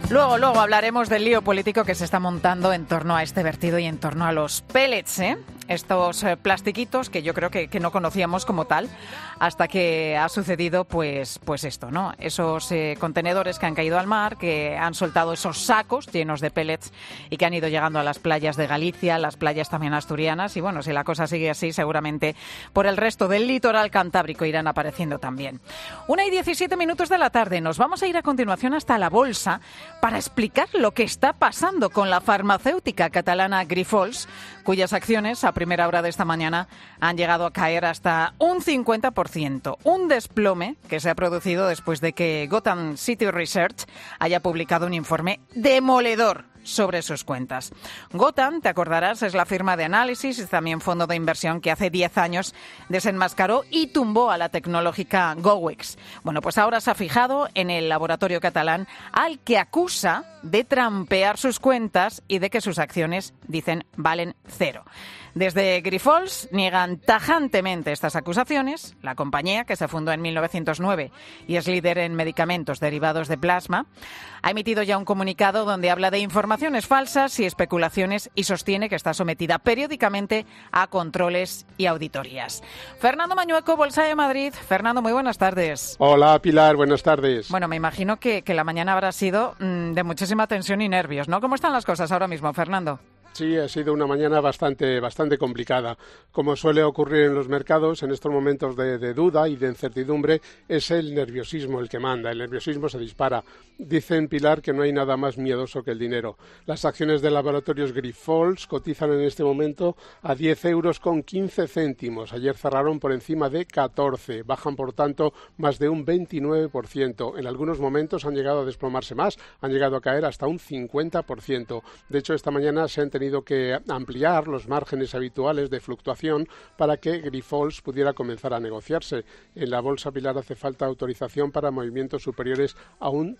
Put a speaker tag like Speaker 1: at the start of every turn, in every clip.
Speaker 1: Luego hablaremos del lío político que se está montando en torno a este vertido y en torno a los pellets, estos plastiquitos que yo creo que no conocíamos como tal hasta que ha sucedido pues esto, ¿no? Esos contenedores que han caído al mar, que han soltado esos sacos llenos de pellets y que han ido llegando a las playas de Galicia, las playas también asturianas y bueno, si la cosa sigue así seguramente por el resto del litoral cantábrico irán apareciendo también. 1:17 de la tarde, nos vamos a ir a continuación hasta la bolsa para explicar lo que está pasando con la farmacéutica catalana Grifols, cuyas acciones a primera hora de esta mañana han llegado a caer hasta un 50%. Un desplome que se ha producido después de que Gotham City Research haya publicado un informe demoledor sobre sus cuentas. Gotham, te acordarás, es la firma de análisis y también fondo de inversión que hace 10 años desenmascaró y tumbó a la tecnológica GoWex. Bueno, pues ahora se ha fijado en el laboratorio catalán al que acusa de trampear sus cuentas y de que sus acciones, dicen, valen cero. Desde Grifols niegan tajantemente estas acusaciones. La compañía, que se fundó en 1909 y es líder en medicamentos derivados de plasma, ha emitido ya un comunicado donde habla de informaciones falsas y especulaciones y sostiene que está sometida periódicamente a controles y auditorías. Fernando Mañueco, Bolsa de Madrid. Fernando, muy buenas tardes.
Speaker 2: Hola, Pilar, buenas tardes.
Speaker 1: Bueno, me imagino que la mañana habrá sido de muchísima tensión y nervios, ¿no? ¿Cómo están las cosas ahora mismo, Fernando?
Speaker 2: Sí, ha sido una mañana bastante complicada. Como suele ocurrir en los mercados, en estos momentos de duda y de incertidumbre, es el nerviosismo el que manda. El nerviosismo se dispara. Dicen, Pilar, que no hay nada más miedoso que el dinero. Las acciones de laboratorios Grifols cotizan en este momento a 10,15 €. Ayer cerraron por encima de 14. Bajan, por tanto, más de un 29%. En algunos momentos han llegado a desplomarse más. Han llegado a caer hasta un 50%. De hecho, esta mañana se han tenido que ampliar los márgenes habituales de fluctuación para que Grifols pudiera comenzar a negociarse. En la bolsa, Pilar, hace falta autorización para movimientos superiores a un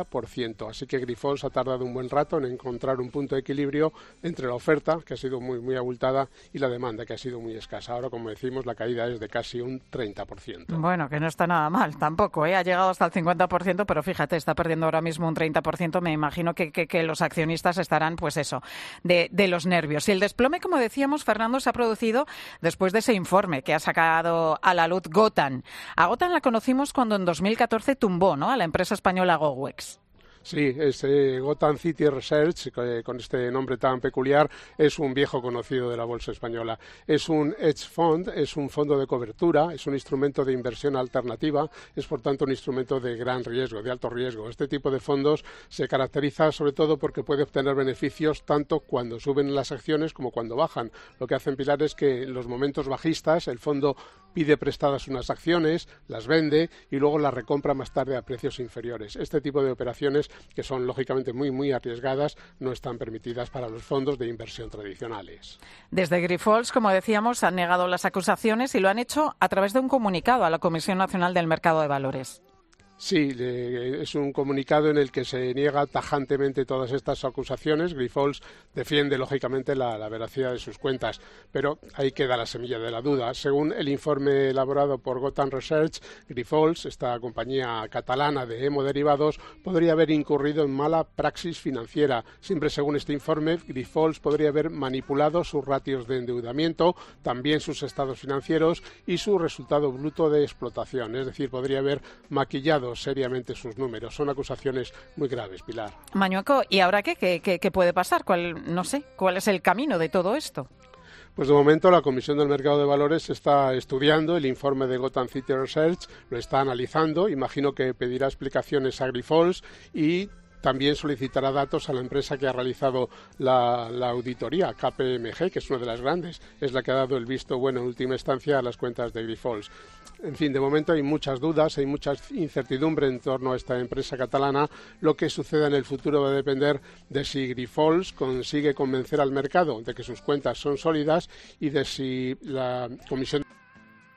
Speaker 2: 30%. Así que Grifols ha tardado un buen rato en encontrar un punto de equilibrio entre la oferta, que ha sido muy abultada, y la demanda, que ha sido muy escasa. Ahora, como decimos, la caída es de casi un 30%.
Speaker 1: Bueno, que no está nada mal tampoco, Ha llegado hasta el 50%, pero fíjate, está perdiendo ahora mismo un 30%. Me imagino que los accionistas estarán, pues eso, de los nervios. Y el desplome, como decíamos, Fernando, se ha producido después de ese informe que ha sacado a la luz Gotham. A Gotham la conocimos cuando en 2014 tumbó, ¿no?, a la empresa española GoWex.
Speaker 2: Sí, Gotham City Research, con este nombre tan peculiar, es un viejo conocido de la bolsa española. Es un hedge fund, es un fondo de cobertura, es un instrumento de inversión alternativa, es por tanto un instrumento de gran riesgo, de alto riesgo. Este tipo de fondos se caracteriza sobre todo porque puede obtener beneficios tanto cuando suben las acciones como cuando bajan. Lo que hacen, Pilar, es que en los momentos bajistas el fondo pide prestadas unas acciones, las vende y luego las recompra más tarde a precios inferiores. Este tipo de operaciones, que son lógicamente muy arriesgadas, no están permitidas para los fondos de inversión tradicionales.
Speaker 1: Desde Grifols, como decíamos, han negado las acusaciones y lo han hecho a través de un comunicado a la Comisión Nacional del Mercado de Valores.
Speaker 2: Sí, es un comunicado en el que se niega tajantemente todas estas acusaciones. Grifols defiende, lógicamente, la veracidad de sus cuentas, pero ahí queda la semilla de la duda. Según el informe elaborado por Gotham Research, Grifols, esta compañía catalana de hemoderivados, podría haber incurrido en mala praxis financiera. Siempre según este informe, Grifols podría haber manipulado sus ratios de endeudamiento, también sus estados financieros y su resultado bruto de explotación. Es decir, podría haber maquillado seriamente sus números. Son acusaciones muy graves, Pilar.
Speaker 1: Mañueco, ¿y ahora qué? ¿Qué puede pasar? ¿Cuál es el camino de todo esto?
Speaker 2: Pues de momento la Comisión del Mercado de Valores está estudiando el informe de Gotham City Research, lo está analizando, imagino que pedirá explicaciones a Grifols y también solicitará datos a la empresa que ha realizado la auditoría, KPMG, que es una de las grandes, es la que ha dado el visto bueno en última instancia a las cuentas de Grifols. En fin, de momento hay muchas dudas, hay mucha incertidumbre en torno a esta empresa catalana. Lo que suceda en el futuro va a depender de si Grifols consigue convencer al mercado de que sus cuentas son sólidas y de si la Comisión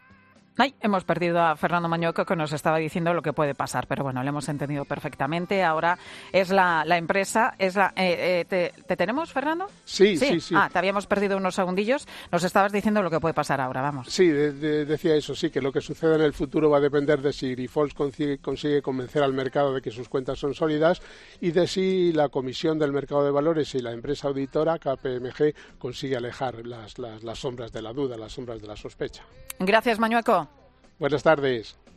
Speaker 1: Ay, hemos perdido a Fernando Mañueco, que nos estaba diciendo lo que puede pasar, pero bueno, lo hemos entendido perfectamente. Ahora es la empresa, ¿te tenemos, Fernando?
Speaker 2: Sí.
Speaker 1: Te habíamos perdido unos segundillos. Nos estabas diciendo lo que puede pasar ahora, vamos.
Speaker 2: Sí, decía eso, sí, que lo que suceda en el futuro va a depender de si Grifols consigue convencer al mercado de que sus cuentas son sólidas y de si la Comisión del Mercado de Valores y la empresa auditora, KPMG, consigue alejar las sombras de la duda, las sombras de la sospecha.
Speaker 1: Gracias, Mañueco.
Speaker 2: Buenas tardes.